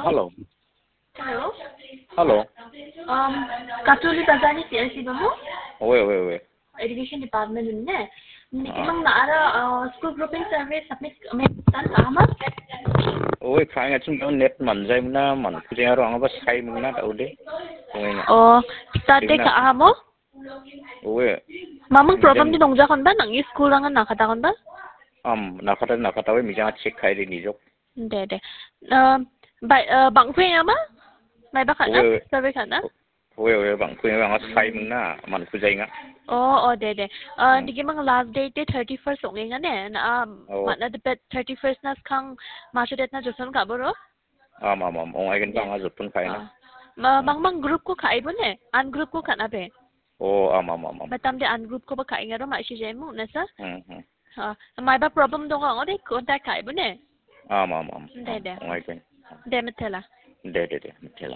Hello. Hello. Hello. Katuli Bazani CLC Babu. Wait. Education Department ne. Imang naara school grouping survey submit tan ama. Wait, trying at some net manzamna, man, putting around of a sky muna, Ode. Oh, start day ka amo? Wait. Mamang problem din nongja kon ba nang school rangan nakata kon ba? Nakata, we may check Kairi Nijok. De. Bang Queen ama? May baka na? Survey ka na? Wait, bang Queen ang sky muna, man, Kuzanga. Oh, de. Digi mang last date 31st ongi nga ne. Mat na debet 31st na kang masudet na Joson ka bro? I can bang as a pun fine. Mang group ko kaibo ne. Ungroup ko ka na be. Batam de ungroup ko ba kainga ro ma si mo na sa? May ba problem do nga ode contact kaibo ne. De. I can. De metela. De.